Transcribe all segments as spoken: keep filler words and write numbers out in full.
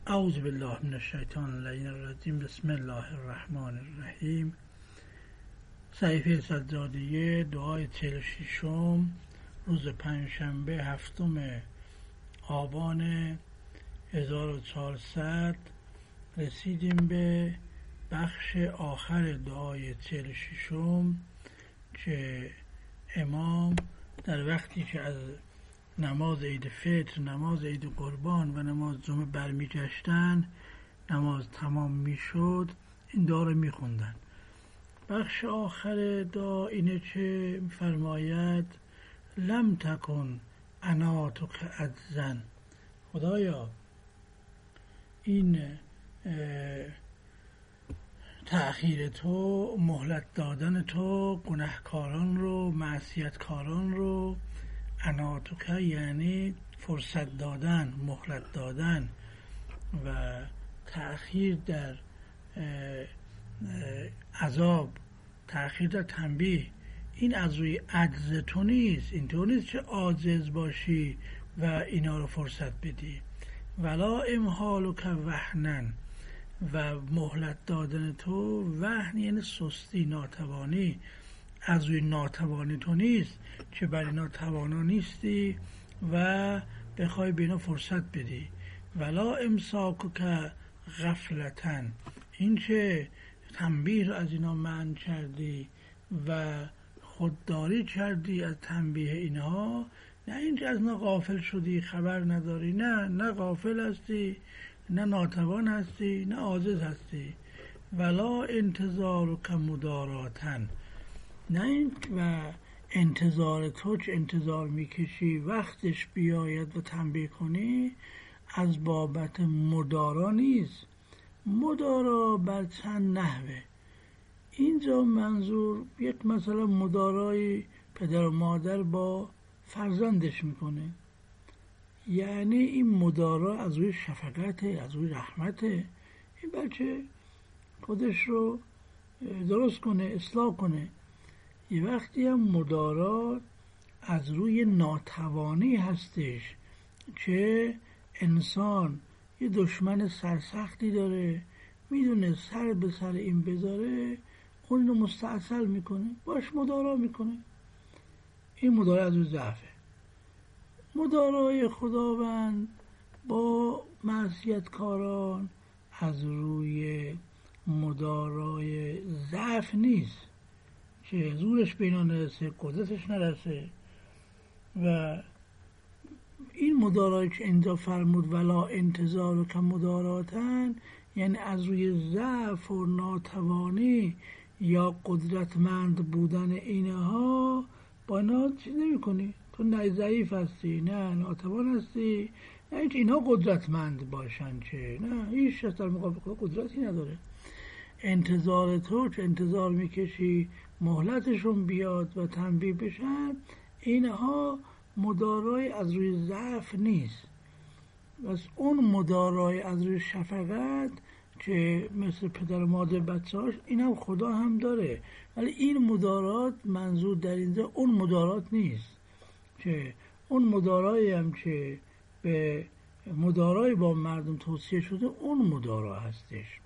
اعوذ بالله من الشیطان اللعین الرجیم. بسم الله الرحمن الرحیم. صحیفه سجادیه، دعای چهل و ششم، روز پنجشنبه هفتم آبان هزار و چهارصد. رسیدیم به بخش آخر دعای چهل و ششم که امام در وقتی که از نماز عید فطر، نماز عید قربان و نماز جمعه برمیگشتن، نماز تمام میشد، این دعا رو میخوندن. بخش آخر دعا اینه که فرماید لم تکن عناتک عجزا. خدایا این تأخیر تو، مهلت دادن تو گناهکاران رو، معصیتکاران رو، عناتک یعنی فرصت دادن، مهلت دادن و تأخیر در عذاب، تأخیر در تنبیه، این از روی عجز تو نیست. اینطور نیست که عاجز باشی و اینا رو فرصت بدی. ولا امهالک وهنن، و مهلت دادن تو، وهن یعنی سستی، ناتوانی، از روی ناتوانی تو نیست که بر اینا توانا نیستی و بخوای به اینا فرصت بدی. ولا امساکک غفلتن، این که تنبیه رو از اینا منع کردی و خودداری کردی از تنبیه اینها، نه اینکه از اینا غافل شدی، خبر نداری، نه نه غافل هستی، نه ناتوان هستی، نه عاجز هستی. ولا انتظارک مداراتن، نه این و انتظار تو که انتظار میکشی وقتش بیاید و تنبیه کنی، از بابت مدارا نیست. مدارا بر چند نحوه. اینجا منظور یک مثلا مدارای پدر و مادر با فرزندش میکنه، یعنی این مدارا از روی شفقته، از روی رحمته. این بچه خودش رو درست کنه، اصلاح کنه. یه وقتی هم مدارا از روی ناتوانی هستش که انسان یه دشمن سرسختی داره، میدونه سر به سر این بذاره، اون رو مستعصل میکنه، باش مدارا میکنه. این مدارا از روی ضعفه. مدارای خداوند با معصیتکاران از روی مدارای ضعف نیست که زورش به اینا نرسه، قدرتش نرسه. و این مدارایی که اینجا فرمود ولا انتظار که مداراتن، یعنی از روی ضعف و ناتوانی یا قدرتمند بودن اینها با اینا چیز نمی کنی. تو نه ضعیف هستی، نه ناتوان هستی، نه اینکه اینها قدرتمند باشن، که نه، هیچ شخص در مقابل خدا قدرتی نداره. انتظار تو که انتظار میکشی مهلتشون بیاد و تنبیه بشن، اینها مدارای از روی ضعف نیست. بس اون مدارای از روی شفقت که مثل پدر و مادر بچه‌هاش، این هم خدا هم داره، ولی این مدارات منظور در اینجا اون مدارات نیست که اون مدارایی هم که به مدارای با مردم توصیه شده، اون مدارا هستش.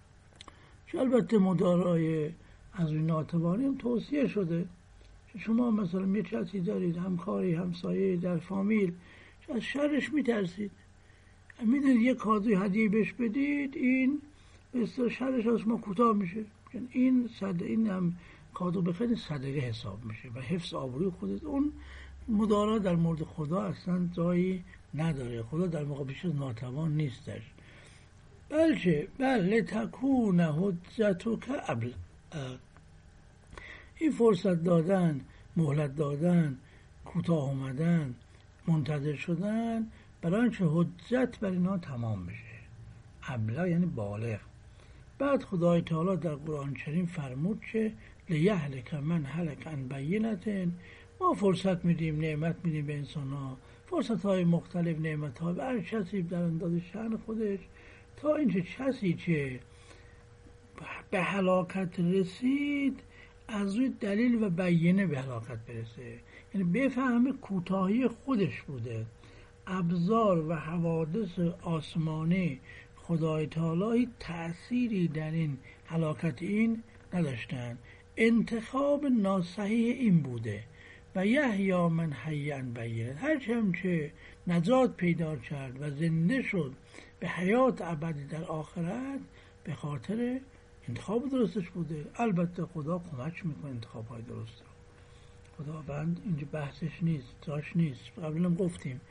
که البته مدارای از روی ناتوانی هم توصیه شده. شما مثلا یه کسی دارید، همکاری، همسایه در فامیل، از شرش میترسید، میدونید یک کادوی هدیه بهش بدید، این به اصطلاح شرش از ما کوتاه میشه. این صد این هم کادو بخرید صدقه حساب میشه و حفظ آبروی خودت. اون مدارا در مورد خدا اصلا جایی نداره. خدا در مقابلش ناتوان نیستش. بلکه بله تکون حجتک ابل، این فرصت دادن، مهلت دادن، کوتاه اومدن، منتظر شدن، برای اینکه حجت بر اینا تمام بشه. ابلغ یعنی بالغ. بعد خدای تعالی در قرآن کریم فرمود که لیهلک من هلک عن بینة، ما فرصت میدیم، نعمت میدیم به انسان ها، فرصت های مختلف، نعمت ها به هر کسی در اندازه شأن خودش، تا اینکه کسی که به هلاکت رسید از روی دلیل و بیینه به هلاکت برسه، یعنی بفهمه کوتاهی خودش بوده. ابزار و حوادث آسمانی خدای تعالی تأثیری در این هلاکت این نداشتن. انتخاب ناصحیح این بوده و یحیی من حی عن بینه، هرچه هم که نجات پیدا کرد و زنده شد به حیات ابدی در آخرت به خاطر انتخاب درستش بوده. البته خدا کمک میکنه انتخاب های درست رو، خداوند اینجا بحثش نیست، جاش نیست. قبلا گفتیم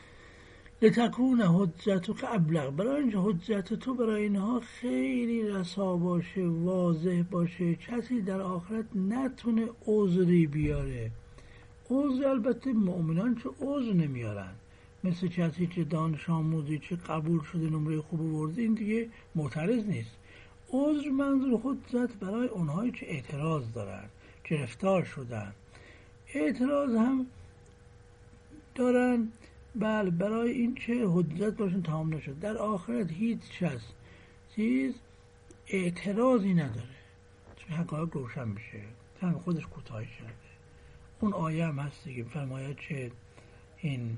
لتکون حجتک ابلغ، برای اینکه حجت تو برای اینها خیلی رسا باشه، واضح باشه، کسی در آخرت نتونه عذری بیاره. عذر البته مؤمنان چه عذر نمیارن، مثل کسی که دانش آموزی چه قبول شده نمره خوب آورده این دیگه معترض نیست. عذر منظور حجت برای اونهایی که اعتراض دارن، گرفتار شدن، اعتراض هم دارن، بله، برای این که حجت باشون تمام نشد. در آخرت هیچ کس چیز اعتراضی نداره چون حقایق روشن میشه، تن خودش کوتاهی کرده. اون آیه هم هست دیگه، فرماید که این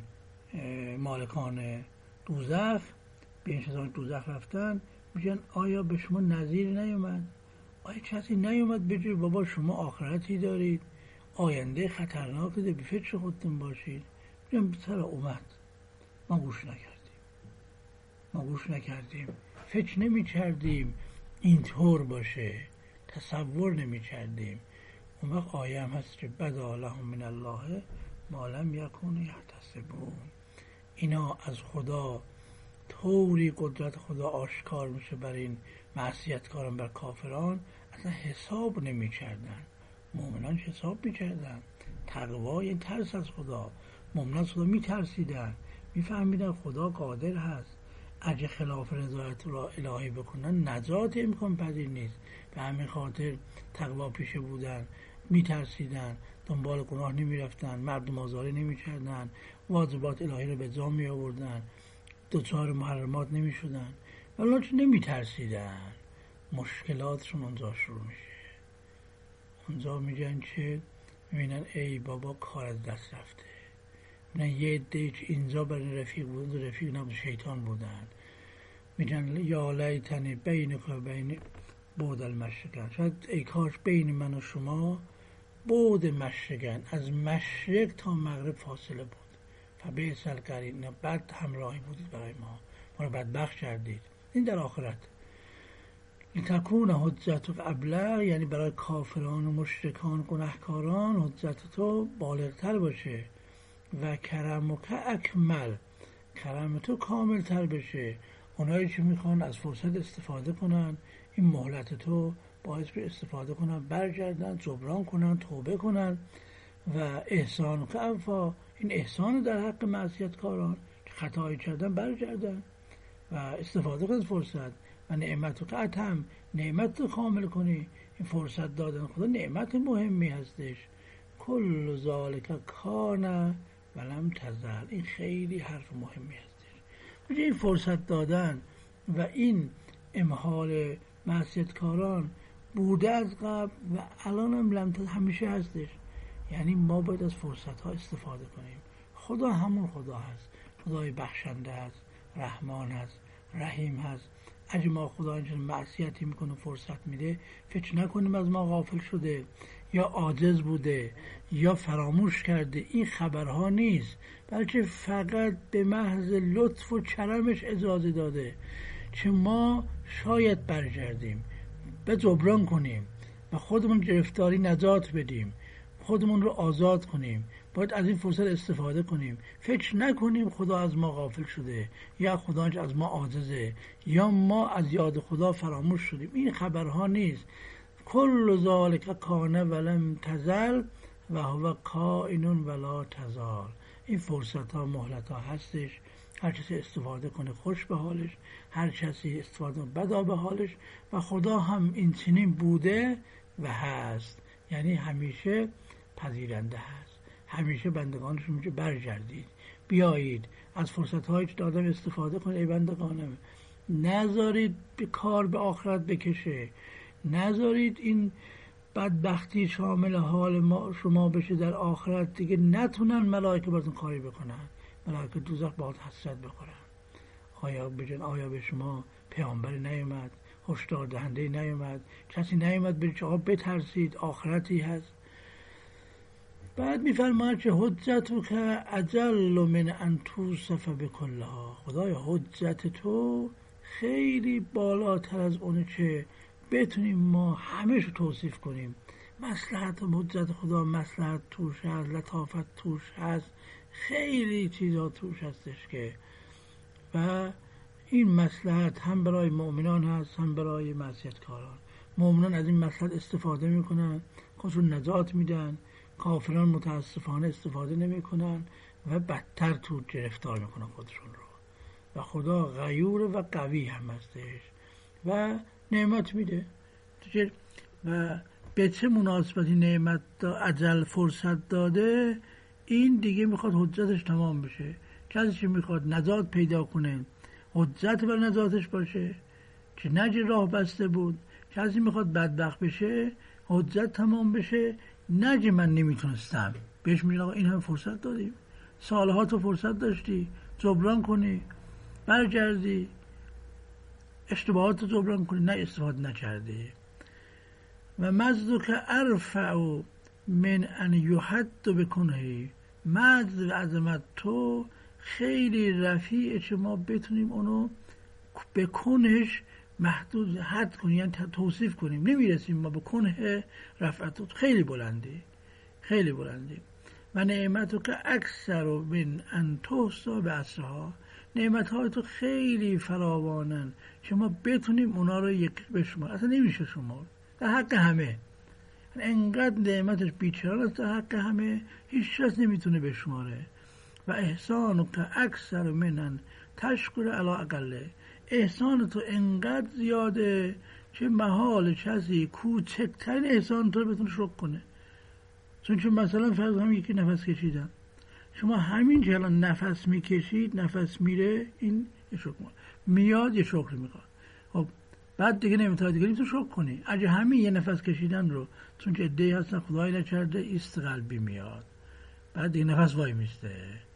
مالکان دوزخ به این شیطان دوزخ رفتن میگن آیا به شما نظیر نیومد؟ آیا کسی نیومد بگه بابا شما آخرتی دارید، آینده خطرناک ده، به فکر خودتون باشید؟ میگن سر اومد، ما گوش نکردیم ما گوش نکردیم فکر نمی کردیم اینطور باشه، تصور نمی کردیم. اون وقت آیه هم هست که بدا لهم من الله ما لم یکونوا یحتسبون، اینا از خدا طوری قدرت خدا آشکار میشه بر این معصیتکاران، بر کافران، اصلا حساب نمی کردن. مؤمنان حساب می کردن، تقوا این ترس از خدا، مؤمنان از خدا می ترسیدن، می فهمیدن خدا قادر هست، اگه خلاف رضایت را الهی بکنن نجات امکان پذیر نیست. به همین خاطر تقوا پیشه بودن، می ترسیدن، دنبال گناه نمی رفتن، مردم آزاری نمی کردن، واجبات الهی را به جا می آوردن، دوچار محرمات نمی شدن. ولی چون نمی ترسیدن مشکلاتشون اونجا شروع میشه. اونجا میگن که میبینن ای بابا کار از دست رفته. میبینن یه عده که اینجا برای رفیق بودن، رفیق نبود، شیطان بودن. میگن یا لیتنی بینک و بین بعد المشرقین، شاید ای کاش بین من و شما بعد مشرقین، از مشرق تا مغرب فاصله بود. فبئس القرین، بد همراهی بودید برای ما، ما رو بدبخت کردید. این در آخرت. لتکون حجتک ابلغ، یعنی برای کافران و مشرکان گناهکاران حجت تو بالغتر باشه. و کرمک اکمل، کرم تو کامل تر بشه. اونایی که میخوان از فرصت استفاده کنن، این مهلت تو باعث به استفاده کنن، برگردن، جبران کنن، توبه کنن. و احسان که عفا، این احسان در حق معصیتکاران که خطایی کردن برگردن و استفاده کنن فرصت. و نعمت و قطع هم نعمت رو کامل کنی. این فرصت دادن خدا نعمت مهمی هستش. کل ذالک کان ولم تزل، این خیلی حرف مهمی هستش. میگه این فرصت دادن و این امهال معصیتکاران بوده از قبل و الان هم لم تزل، همیشه هستش. یعنی ما باید از فرصت ها استفاده کنیم. خدا همون خدا هست، خدای بخشنده هست، رحمان هست، رحیم هست. اگه ما خدا اینجور معصیتی میکنه فرصت میده، فکر نکنیم از ما غافل شده یا عاجز بوده یا فراموش کرده. این خبرها نیست، بلکه فقط به محض لطف و کرمش اجازه داده که ما شاید برگردیم، به جبران کنیم و خودمون گرفتاری نجات بدیم، خودمون رو آزاد کنیم. باید از این فرصت استفاده کنیم. فکر نکنیم خدا از ما غافل شده یا خدا از ما عاجزه یا ما از یاد خدا فراموش شدیم. این خبرها نیست. کل ذالک کان ولم تزل و هو کائن ولا تزال. این فرصت ها، مهلت ها هستش. هر کسی استفاده کنه خوش به حالش، هر کسی استفاده کنه بدا به حالش. و خدا هم این چنین بوده و هست، یعنی همیشه پذیرنده هست. همیشه بندگانش میگه برگردید، بیایید از فرصت‌هایی که دادم استفاده کنید ای بندگانم. نذارید به کار به آخرت بکشه، نذارید این بدبختی شامل حال ما شما بشه در آخرت دیگه نتونن ملائکه براتون کاری بکنن، ملائکه دوزخ باهات حسرت بخورن. آیا بجن آیا به شما پیامبری نیامد، هشدار دهنده نیامد، کسی نیامد بگه آقا بترسید آخرتی هست؟ بعد میفرماید که حجت که اجل من ان توصف بکلها، خدایا حجت تو خیلی بالاتر از اونه که بتونیم ما همه شو توصیف کنیم. مصلحت حجت خدا، مصلحت توش هست، لطافت توش هست، خیلی چیزا توش هستش که و این مصلحت هم برای مؤمنان هست هم برای معصیتکاران. مؤمنان از این مصلحت استفاده میکنن، خودشون نجات میدن، کافران متاسفانه استفاده نمیکنن و بدتر تو گرفتار میکنن خودشون رو. و خدا غیور و قوی هم هستش و نعمت میده. و به چه مناسبتی نعمت دا اجل فرصت داده، این دیگه میخواد حجتش تمام بشه. کسی که میخواد نجات پیدا کنه حجت بر نجاتش باشه که نجی راه بسته بود. کسی میخواد بدبخت بشه حجت تمام بشه، نجی من نمیتونستم بهش میگن آقا این هم فرصت دادیم، سالها تو فرصت داشتی جبران کنی، برگردی اشتباهات رو جبران کنی، نه استفاده نکردی. و مجدو که ارفع من ان یحد بکنهی، مجد و عظمت تو خیلی رفیعه که ما بتونیم اونو به کنهش محدود حد کنیم، یعنی توصیف کنیم، نمیرسیم ما به کنه رفعت. خیلی بلندی خیلی بلندی. و نعمتو که اکثر من ان تحصی بعصرها، نعمت های تو خیلی فراوانن که ما بتونیم اونا رو یک بشمار، اصلا نمیشه شمار، در حق همه. انقدر نعمتش بیچاره است، در حق همه هیچ کس نمیتونه بشماره. و احسانو که اکثر منن تشکر علی اقله، احسان تو انقدر زیاده که محال کسی کوچکترین احسان تو رو بتونه شکر کنه. چون چون مثلا فرض هم یکی نفس کشیدن، شما همین که الان نفس میکشید نفس میره، این یه شکر میاد، یه شکر میخواد. خب بعد دیگه نمیتونه دیگه تو شکر کنی. اگه همین یه نفس کشیدن رو، چون که عده‌ای هستن خدای نکرده ایست قلبی میاد، بعد دیگه نفس وای میسته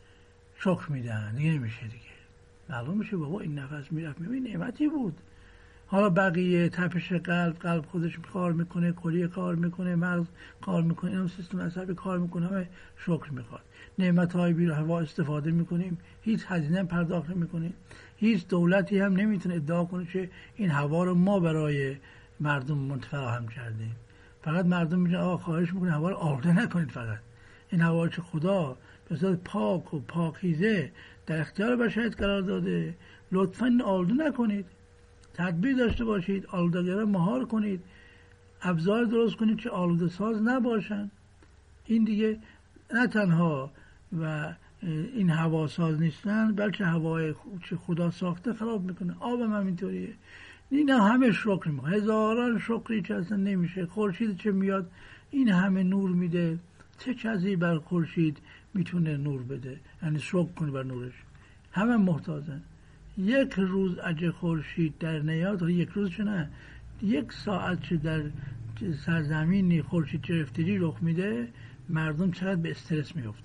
شکر میدن، دیگه نمیشه دیگه. معلوم میشه بابا این نفس میرفت میبین نعمتی بود. حالا بقیه تپش قلب، قلب خودش کار میکنه، کلیه کار میکنه، مغز کار میکنه، این سیستم عصبی کار میکنه، همه شکر میخواد. نعمت های بی هوا استفاده میکنیم، هیچ هزینه پرداخت نمیکنیم. هیچ دولتی هم نمیتونه ادعا کنه که این هوا رو ما برای مردم فراهم کردیم. فقط مردم میگن آقا خواهش میکنه هوا رو آلوده نکنید، فقط این هوا که خدا به صورت پاک و پاکیزه در اختیار بشریت قرار داده، لطفاً آلوده نکنید، تدبیر داشته باشید، آلودگی‌ها مهار کنید، ابزار درست کنید که آلوده ساز نباشن. این دیگه نه تنها و این هوا ساز نیستن، بلکه هوای که خدا ساخته خراب میکنه. آب هم همینطوریه. این همه شکر میکنه، هزاران شکری که اصلا نمیشه. خورشید چه میاد این همه نور میده، چه کسی بر خورشید میتونه نور بده، یعنی شکر کنه بر نورش. همه محتاجن. یک روز اگه خورشید در نیاد، یک روز چه نه، یک ساعت چه در سرزمینی خورشید گرفتگی رخ میده، مردم چقدر به استرس میفتن.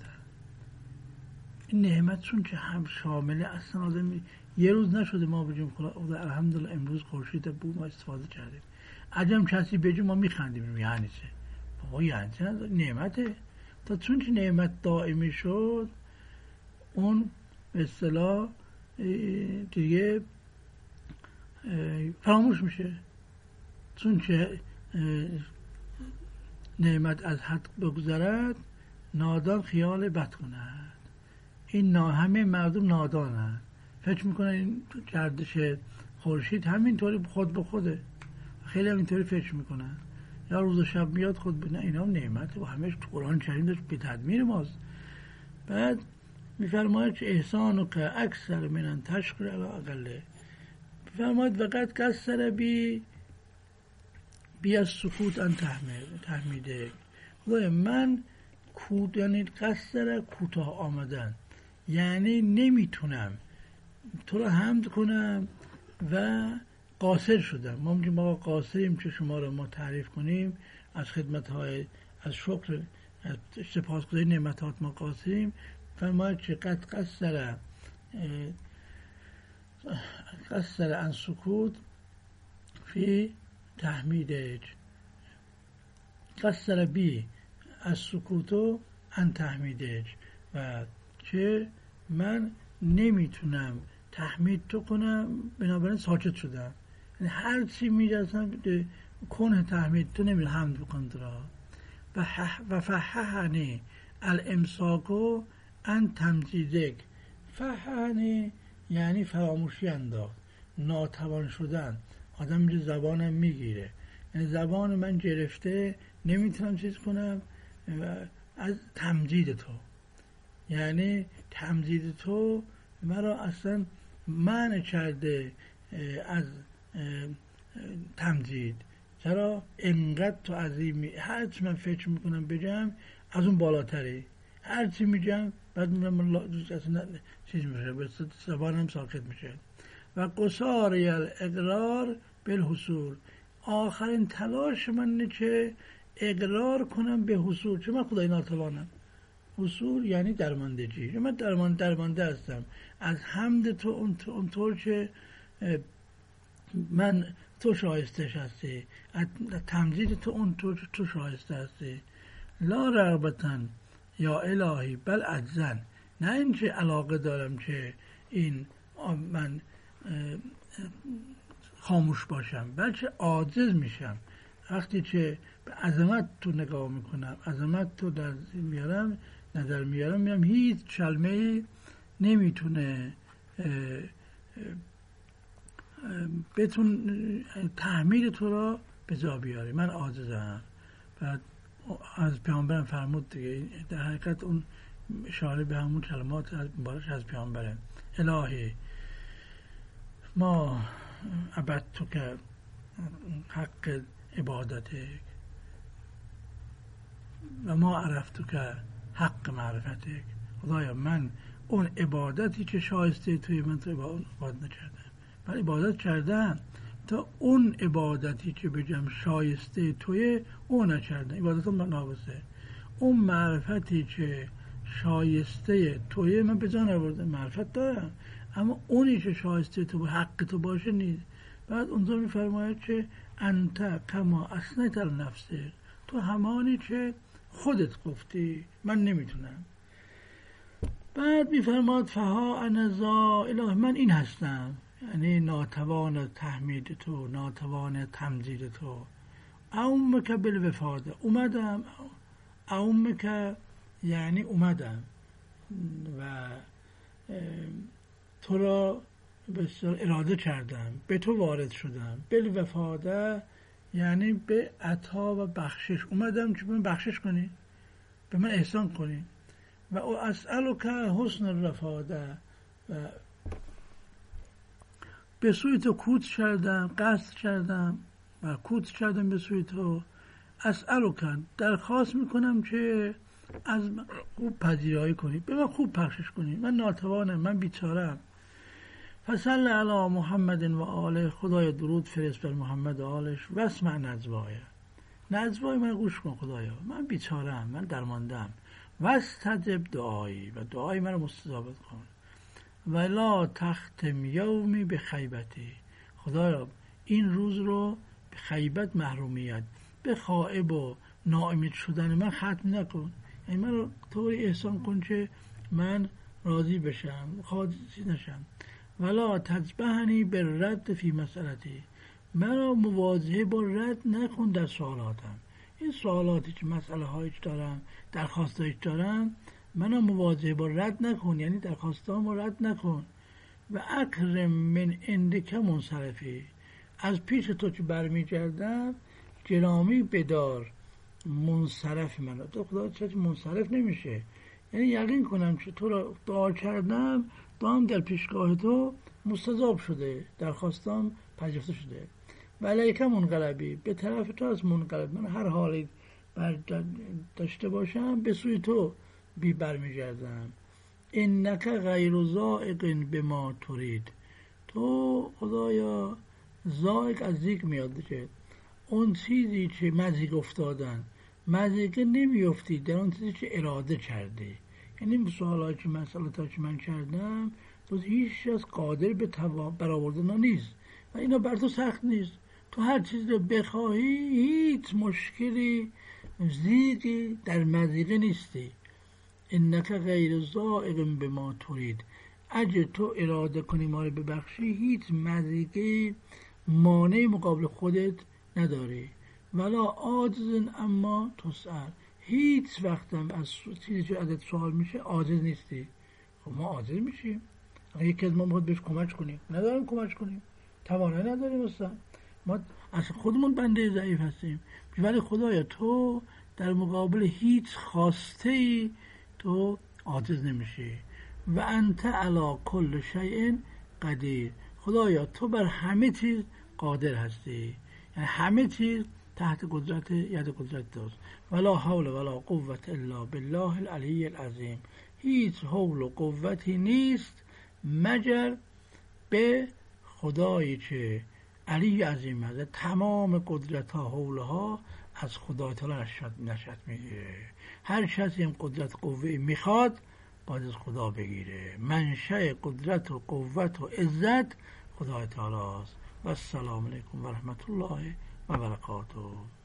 این نعمت چون که هم شامله اصلا آدم یه روز نشده ما بگیم خدا الحمدلله امروز خورشید بود ما استفاده کردیم. عجم کسی بگیم ما میخندیم، یعنی چه بابا، یعنی چه نعمته. تا چون که نعمت دائمی شد، اون به اصطلاح دیگه فراموش میشه. چون که نعمت از حد بگذرد، نادان خیال بد کند. این نا همه مردم نادانند، فکر میکنن این گردش خورشید همینطوری خود به خوده. خیلی هم اینطوری فکر میکنن، یا روز و شب میاد خود بنا. اینا هم نعمت و همه قرآن کریم داشت به تدمیر ماست. بعد میفرماید که احسانو که اکثر منن تشکر علی اقله، میفرماید وقت کسر بی بی از سکوت ان تحمیده. خدای من کود، یعنی قصر کوتاه آمدن، یعنی نمیتونم تو رو حمد کنم و قاصر شدم. ما میگیم ما قاصریم که شما رو ما تعریف کنیم، از خدمت‌های از شکر از سپاسگزاری نعمتات ما قاصریم. فرماید که قد قصر قصر عن سکوت فی تحمیدج، قصر بی از سکوتو عن تحمیدج، و که من نمیتونم تحمید تو کنم بنابراین ساکت شدم. یعنی هر چی میگفتم کنه تحمید تو نمیره حمد بکن تو را. و فححنی الامساکو ان تمجیدک، فححنی یعنی فراموشی انداخت، ناتوان شدن. آدم میگه زبانم میگیره، یعنی زبان من گرفته نمیتونم چیز کنم از تمجید تو، یعنی تمجید تو مرا اصلا منع کرده از تمجید. چرا؟ انقدر تو عظیمی، هرچی من فکر میکنم بگم از اون بالاتری، هرچی میگم بعد میگم اصلا چیز میشه، زبانم ساکت میشه. و قصاری الاقرار بالحصول، آخرین تلاش من اینه که اقرار کنم به حصول، چون من خدای ناتوانم. حصول یعنی درماندگی، من درمان درمانده هستم از حمد تو اونطور که من تو شایستش هستی، از تمجید تو اونطور تو شایسته هستی. لا رغبتن یا الهی بل عجزن، نه اینکه علاقه دارم که این من خاموش باشم، بلکه عاجز میشم وقتی که به عظمت تو نگاه میکنم، عظمت تو در میارم نظر میارم، میام هیچ کلمه ای نمیتونه بتون تحمیل تو را به جا بیاره، من عاجزم. بعد از پیامبرم فرمود دیگه، در حقیقت اون اشاره به همون کلمات مبارک از پیامبره. الهی ما عبدتو که حق عبادتک و ما عرفتو که حق معرفتک. خدایا من اون عبادتی که شایسته توی من تو عبادت نکردم، من عبادت کردم تا اون عبادتی که بگم شایسته توی اون نکردم، عبادت من ناقصه. اون معرفتی که شایسته توی من به جا نبردم، معرفت دارم اما اونی که شایسته تو حق تو باشه نیست. بعد اونجا میفرماید که انت کما اثنیت علی نفسک، تو همانی که خودت گفتی من نمیتونم. بعد میفرماید فها انا ذا اله، من این هستم، یعنی ناتوان تحمید تو، ناتوان تمجید تو. اومک بالوفاده، اومدم، اومک یعنی اومدم و تو را به اراده کردم، به تو وارد شدم. بالوفاده یعنی به عطا و بخشش اومدم که به من بخشش کنی، به من احسان کنی. و اسألک حسن الرفاده، و به سوی تو کوت کردم، قصد کردم و کوت کردم به سوی تو. اسألک، درخواست میکنم که از من خوب پذیرایی کنی، به من خوب بخشش کنی، من ناتوانم، من بیچارم. فصل علی محمد و آله، خدایا درود فرست بر محمد و آلش. و اسمع نجوای، نجوای من گوش کن خدایا، من بیچارم، من درماندم. و استجب دعایی، و دعای من رو مستجاب کن. ولا تختم یومی به خیبتی، خدایا این روز رو به خیبت، محرومیت، به خائب و ناامید شدن من ختم نکن. یعنی من رو طوری احسان کن که من راضی بشم، خاطی نشم. ولا تجبهنی به رد فی مسئلتی، من رو مواجهه با رد نکن در سوالاتم. این سوالاتی که مسئله هایش دارم، درخواست هایش دارم، من رو مواجهه با رد نکن، یعنی درخواست هام رو رد نکن. و اکرم من اندک منصرفی، از پیش تو که برمی گردم گرامی بدار منصرف من. تو خدا چه منصرف نمیشه، یعنی یقین کنم که تو را دعا کردم، دعام در پیشگاه تو مستجاب شده، درخواستم پذیرفته شده. و علیک منقلبی، به طرف تو از منقلب، من هر حالی داشته باشم به سوی تو بی برمی گردم. انک غیر زائق بما ترید، تو خدایا زائق از ذیق میاد که اون چیزی که مزیق افتادن مزیقه نمیافتی در اون چیزی که اراده کردی. یعنی سوالایی که مسئله تا که من کردم باز هیچ از قادر به برآوردن نیست و اینا بر تو سخت نیست. تو هر چیز رو بخواهی هیچ مشکلی زیگی در مضیقه نیستی. انک غیر ضایق به ما ترید، اگه تو اراده کنی ما رو ببخشی هیچ مضیقه مانع مقابل خودت نداری. ولا عاجز اما تسأل، هیچ وقتم از چیزی که ازت سوال میشه عاجز نیستی. خب ما عاجز میشیم، اگه یکی از ما میخواد بهش کمک کنیم نداریم کمک کنیم، توانایی نداریم، اصلا ما از خودمون بنده ضعیف هستیم. ولی خدایا تو در مقابل هیچ خواسته ای تو عاجز نمیشی. و انت علی کل شیء قدیر، خدایا تو بر همه چیز قادر هستی، یعنی همه چیز تحت قدرت ید قدرت دست. ولا حول ولا قوة الا بالله العلی العظیم، هیچ حول و قوتی نیست مگر به خدایی که علی عظیم هست. تمام قدرت ها حول ها از خدا تعالی نشأت میگیره. هر کسی این قدرت قوه میخواد باید از خدا بگیره. منشأ قدرت و قوت و عزت خدا تعالی است. و السلام علیکم و رحمت الله و برکاته.